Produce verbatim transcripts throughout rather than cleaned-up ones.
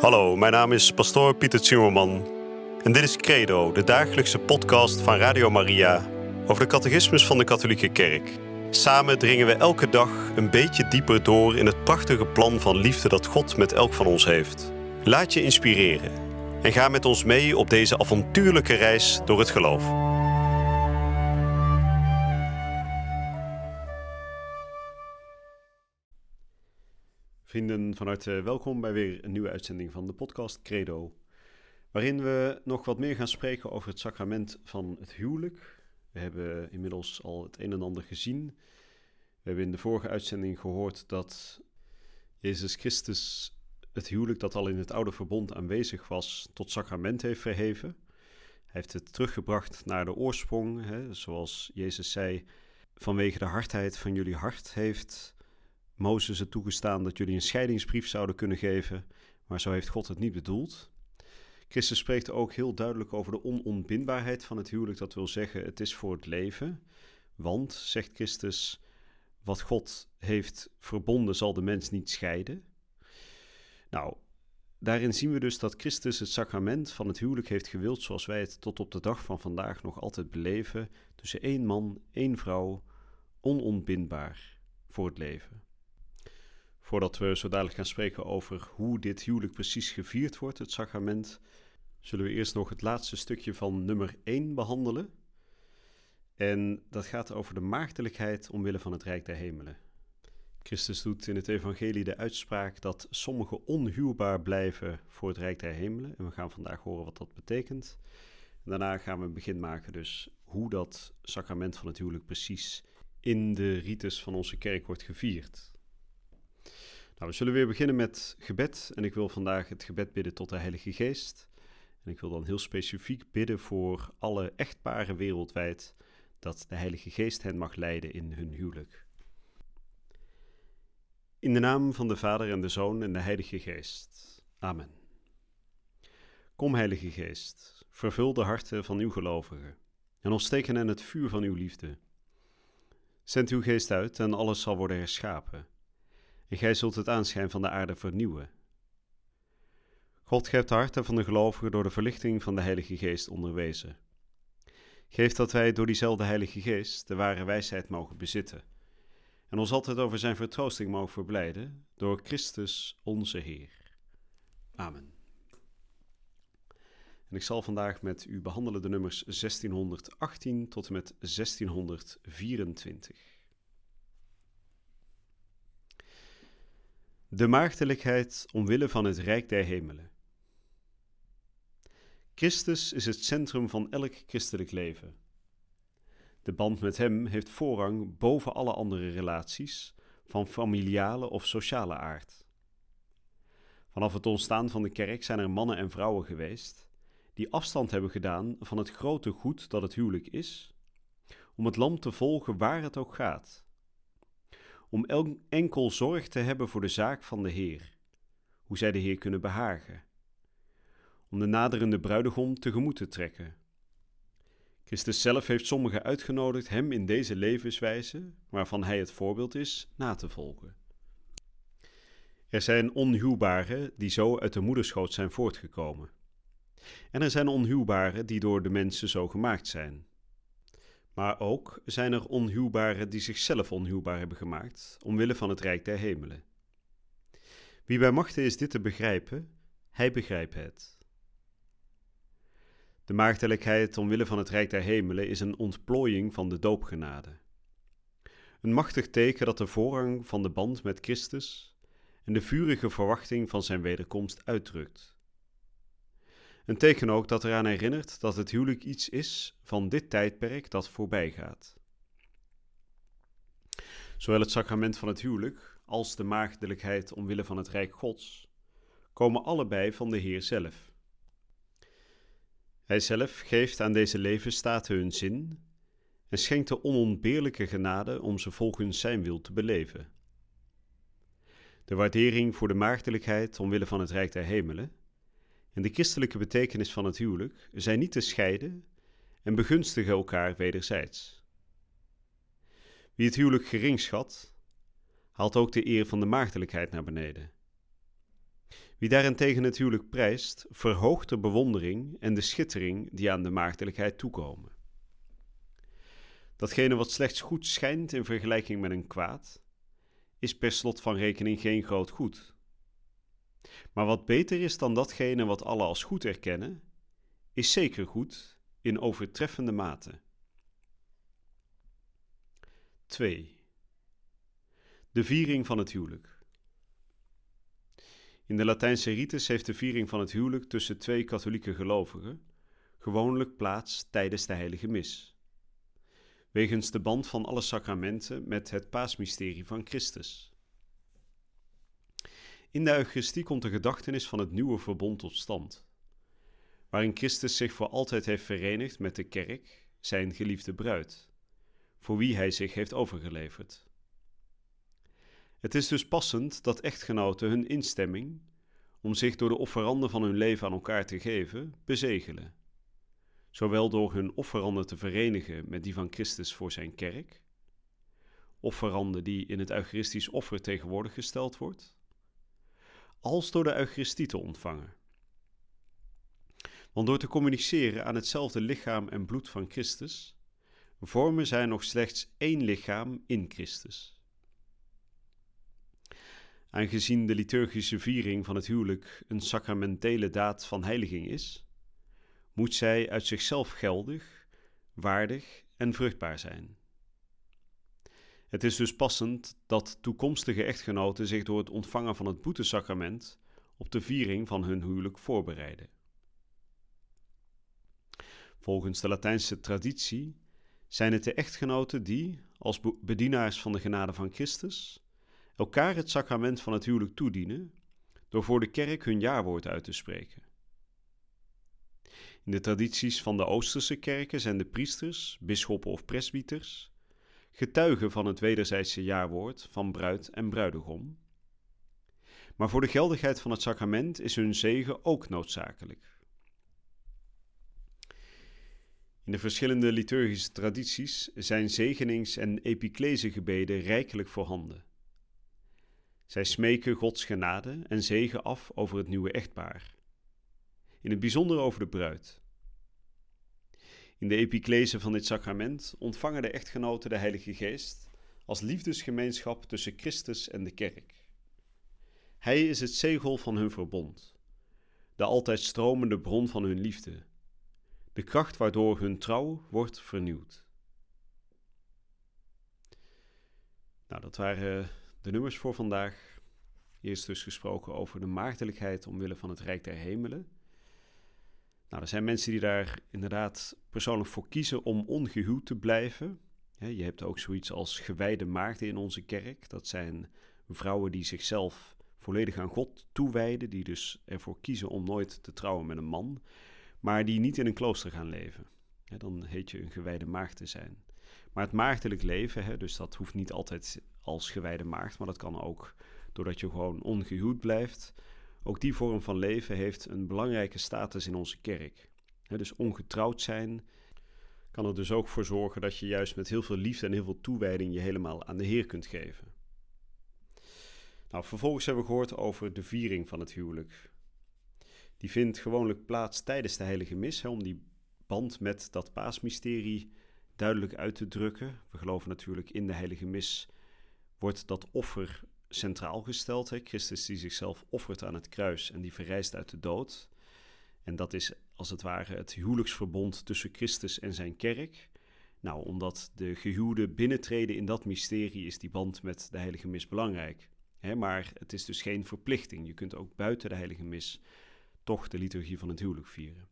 Hallo, mijn naam is pastoor Pieter Zimmerman en dit is Credo, de dagelijkse podcast van Radio Maria over de catechismus van de Katholieke Kerk. Samen dringen we elke dag een beetje dieper door in het prachtige plan van liefde dat God met elk van ons heeft. Laat je inspireren en ga met ons mee op deze avontuurlijke reis door het geloof. Vrienden, van harte welkom bij weer een nieuwe uitzending van de podcast Credo, waarin we nog wat meer gaan spreken over het sacrament van het huwelijk. We hebben inmiddels al het een en ander gezien. We hebben in de vorige uitzending gehoord dat Jezus Christus het huwelijk dat al in het oude verbond aanwezig was, tot sacrament heeft verheven. Hij heeft het teruggebracht naar de oorsprong, hè, zoals Jezus zei, vanwege de hardheid van jullie hart heeft Mozes het toegestaan dat jullie een scheidingsbrief zouden kunnen geven, maar zo heeft God het niet bedoeld. Christus spreekt ook heel duidelijk over de onontbindbaarheid van het huwelijk. Dat wil zeggen, het is voor het leven. Want, zegt Christus, wat God heeft verbonden zal de mens niet scheiden. Nou, daarin zien we dus dat Christus het sacrament van het huwelijk heeft gewild zoals wij het tot op de dag van vandaag nog altijd beleven. Tussen één man, één vrouw, onontbindbaar voor het leven. Voordat we zo dadelijk gaan spreken over hoe dit huwelijk precies gevierd wordt, het sacrament, zullen we eerst nog het laatste stukje van nummer één behandelen. En dat gaat over de maagdelijkheid omwille van het Rijk der Hemelen. Christus doet in het evangelie de uitspraak dat sommigen onhuwbaar blijven voor het Rijk der Hemelen. En we gaan vandaag horen wat dat betekent. En daarna gaan we een begin maken dus hoe dat sacrament van het huwelijk precies in de rites van onze kerk wordt gevierd. Nou, we zullen weer beginnen met gebed en ik wil vandaag het gebed bidden tot de Heilige Geest. En ik wil dan heel specifiek bidden voor alle echtparen wereldwijd, dat de Heilige Geest hen mag leiden in hun huwelijk. In de naam van de Vader en de Zoon en de Heilige Geest. Amen. Kom, Heilige Geest, vervul de harten van uw gelovigen en ontsteek hen het vuur van uw liefde. Zend uw geest uit en alles zal worden herschapen. En gij zult het aanschijn van de aarde vernieuwen. God geeft de harten van de gelovigen door de verlichting van de Heilige Geest onderwezen. Geef dat wij door diezelfde Heilige Geest de ware wijsheid mogen bezitten en ons altijd over zijn vertroosting mogen verblijden door Christus onze Heer. Amen. En ik zal vandaag met u behandelen de nummers zestienhonderdachttien tot en met zestienhonderdvierentwintig. De maagdelijkheid omwille van het Rijk der Hemelen. Christus is het centrum van elk christelijk leven. De band met hem heeft voorrang boven alle andere relaties van familiale of sociale aard. Vanaf het ontstaan van de kerk zijn er mannen en vrouwen geweest die afstand hebben gedaan van het grote goed dat het huwelijk is, om het lam te volgen waar het ook gaat. Om enkel zorg te hebben voor de zaak van de Heer, hoe zij de Heer kunnen behagen. Om de naderende bruidegom tegemoet te trekken. Christus zelf heeft sommigen uitgenodigd hem in deze levenswijze, waarvan hij het voorbeeld is, na te volgen. Er zijn onhuwbaren die zo uit de moederschoot zijn voortgekomen. En er zijn onhuwbaren die door de mensen zo gemaakt zijn. Maar ook zijn er onhuwbaren die zichzelf onhuwbaar hebben gemaakt, omwille van het Rijk der Hemelen. Wie bij machte is dit te begrijpen, hij begrijpt het. De maagdelijkheid omwille van het Rijk der Hemelen is een ontplooiing van de doopgenade. Een machtig teken dat de voorrang van de band met Christus en de vurige verwachting van zijn wederkomst uitdrukt. Een teken ook dat eraan herinnert dat het huwelijk iets is van dit tijdperk dat voorbij gaat. Zowel het sacrament van het huwelijk als de maagdelijkheid omwille van het Rijk Gods komen allebei van de Heer zelf. Hij zelf geeft aan deze levensstaten hun zin en schenkt de onontbeerlijke genade om ze volgens zijn wil te beleven. De waardering voor de maagdelijkheid omwille van het Rijk der Hemelen en de christelijke betekenis van het huwelijk zijn niet te scheiden en begunstigen elkaar wederzijds. Wie het huwelijk gering schat, haalt ook de eer van de maagdelijkheid naar beneden. Wie daarentegen het huwelijk prijst, verhoogt de bewondering en de schittering die aan de maagdelijkheid toekomen. Datgene wat slechts goed schijnt in vergelijking met een kwaad, is per slot van rekening geen groot goed. Maar wat beter is dan datgene wat alle als goed erkennen, is zeker goed in overtreffende mate. twee. De viering van het huwelijk. In de Latijnse rites heeft de viering van het huwelijk tussen twee katholieke gelovigen gewoonlijk plaats tijdens de heilige mis, wegens de band van alle sacramenten met het paasmysterie van Christus. In de Eucharistie komt de gedachtenis van het nieuwe verbond tot stand, waarin Christus zich voor altijd heeft verenigd met de kerk, zijn geliefde bruid, voor wie hij zich heeft overgeleverd. Het is dus passend dat echtgenoten hun instemming, om zich door de offeranden van hun leven aan elkaar te geven, bezegelen. Zowel door hun offeranden te verenigen met die van Christus voor zijn kerk, offeranden die in het Eucharistisch offer tegenwoordig gesteld wordt, als door de Eucharistie te ontvangen. Want door te communiceren aan hetzelfde lichaam en bloed van Christus, vormen zij nog slechts één lichaam in Christus. Aangezien de liturgische viering van het huwelijk een sacramentele daad van heiliging is, moet zij uit zichzelf geldig, waardig en vruchtbaar zijn. Het is dus passend dat toekomstige echtgenoten zich door het ontvangen van het boetesacrament op de viering van hun huwelijk voorbereiden. Volgens de Latijnse traditie zijn het de echtgenoten die, als bedienaars van de genade van Christus, elkaar het sacrament van het huwelijk toedienen door voor de kerk hun jawoord uit te spreken. In de tradities van de Oosterse kerken zijn de priesters, bisschoppen of presbyters getuigen van het wederzijdse jawoord van bruid en bruidegom. Maar voor de geldigheid van het sacrament is hun zegen ook noodzakelijk. In de verschillende liturgische tradities zijn zegenings- en epiclesegebeden rijkelijk voorhanden. Zij smeken Gods genade en zegen af over het nieuwe echtpaar, in het bijzonder over de bruid. In de epiclese van dit sacrament ontvangen de echtgenoten de Heilige Geest als liefdesgemeenschap tussen Christus en de kerk. Hij is het zegel van hun verbond, de altijd stromende bron van hun liefde, de kracht waardoor hun trouw wordt vernieuwd. Nou, dat waren de nummers voor vandaag. Eerst dus gesproken over de maagdelijkheid omwille van het Rijk der Hemelen. Nou, er zijn mensen die daar inderdaad persoonlijk voor kiezen om ongehuwd te blijven. Je hebt ook zoiets als gewijde maagden in onze kerk. Dat zijn vrouwen die zichzelf volledig aan God toewijden, die dus ervoor kiezen om nooit te trouwen met een man, maar die niet in een klooster gaan leven. Dan heet je een gewijde maagd te zijn. Maar het maagdelijk leven, dus dat hoeft niet altijd als gewijde maagd, maar dat kan ook doordat je gewoon ongehuwd blijft. Ook die vorm van leven heeft een belangrijke status in onze kerk. Dus ongetrouwd zijn kan er dus ook voor zorgen dat je juist met heel veel liefde en heel veel toewijding je helemaal aan de Heer kunt geven. Nou, vervolgens hebben we gehoord over de viering van het huwelijk. Die vindt gewoonlijk plaats tijdens de heilige mis, hè, om die band met dat paasmysterie duidelijk uit te drukken. We geloven natuurlijk in de heilige mis wordt dat offer centraal gesteld. Hè? Christus die zichzelf offert aan het kruis en die verrijst uit de dood. En dat is als het ware het huwelijksverbond tussen Christus en zijn kerk. Nou, omdat de gehuwden binnentreden in dat mysterie is die band met de heilige mis belangrijk. Hè? Maar het is dus geen verplichting. Je kunt ook buiten de heilige mis toch de liturgie van het huwelijk vieren.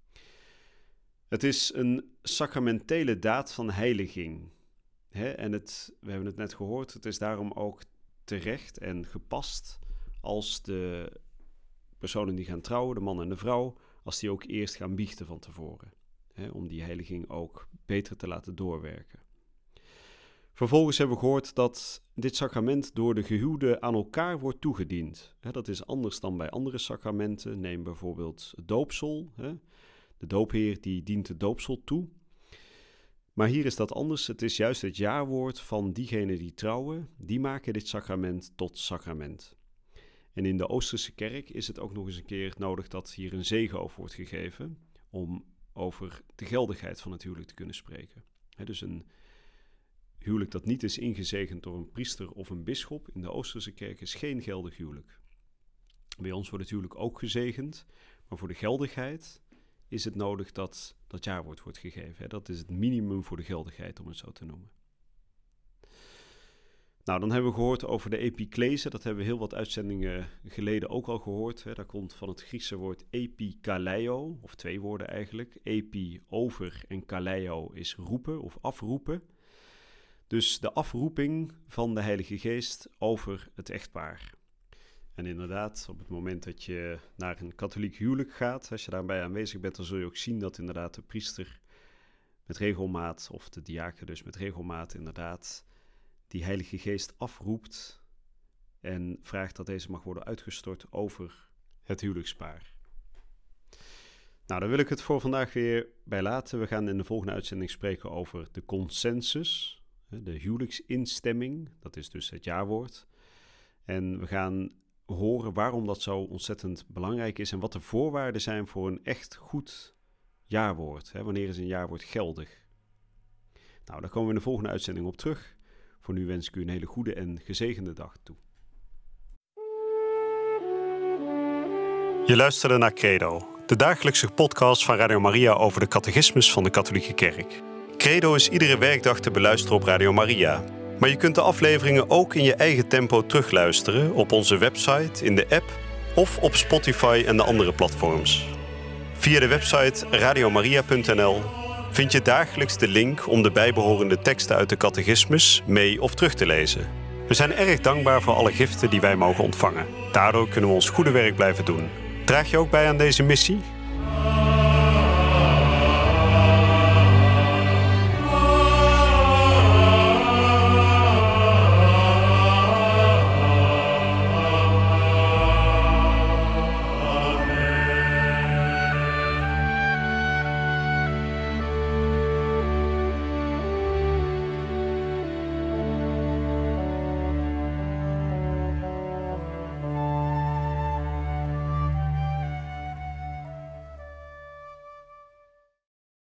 Het is een sacramentele daad van heiliging. Hè? En het, we hebben het net gehoord, het is daarom ook terecht en gepast als de personen die gaan trouwen, de man en de vrouw, als die ook eerst gaan biechten van tevoren. Hè? Om die heiliging ook beter te laten doorwerken. Vervolgens hebben we gehoord dat dit sacrament door de gehuwden aan elkaar wordt toegediend. Hè? Dat is anders dan bij andere sacramenten. Neem bijvoorbeeld het doopsel. Hè? De doopheer die dient het doopsel toe. Maar hier is dat anders. Het is juist het jawoord van diegenen die trouwen, die maken dit sacrament tot sacrament. En in de Oosterse kerk is het ook nog eens een keer nodig dat hier een zegen over wordt gegeven om over de geldigheid van het huwelijk te kunnen spreken. He, dus een huwelijk dat niet is ingezegend door een priester of een bisschop in de Oosterse kerk is geen geldig huwelijk. Bij ons wordt het huwelijk ook gezegend, maar voor de geldigheid is het nodig dat dat jaarwoord wordt gegeven. He, dat is het minimum voor de geldigheid, om het zo te noemen. Nou, dan hebben we gehoord over de epiklese. Dat hebben we heel wat uitzendingen geleden ook al gehoord. Hè. Dat komt van het Griekse woord epikaleio, of twee woorden eigenlijk. Epi, over, en kaleio is roepen of afroepen. Dus de afroeping van de Heilige Geest over het echtpaar. En inderdaad, op het moment dat je naar een katholiek huwelijk gaat, als je daarbij aanwezig bent, dan zul je ook zien dat inderdaad de priester met regelmaat, of de diaken dus met regelmaat inderdaad, die Heilige Geest afroept en vraagt dat deze mag worden uitgestort over het huwelijkspaar. Nou, daar wil ik het voor vandaag weer bij laten. We gaan in de volgende uitzending spreken over de consensus, de huwelijksinstemming, dat is dus het jaarwoord. En we gaan horen waarom dat zo ontzettend belangrijk is en wat de voorwaarden zijn voor een echt goed jaarwoord. Wanneer is een jaarwoord geldig? Nou, daar komen we in de volgende uitzending op terug. Voor nu wens ik u een hele goede en gezegende dag toe. Je luisterde naar Credo, de dagelijkse podcast van Radio Maria over de catechismus van de Katholieke Kerk. Credo is iedere werkdag te beluisteren op Radio Maria. Maar je kunt de afleveringen ook in je eigen tempo terugluisteren op onze website, in de app of op Spotify en de andere platforms. Via de website radiomaria punt n l vind je dagelijks de link om de bijbehorende teksten uit de catechismus mee of terug te lezen. We zijn erg dankbaar voor alle giften die wij mogen ontvangen. Daardoor kunnen we ons goede werk blijven doen. Draag je ook bij aan deze missie?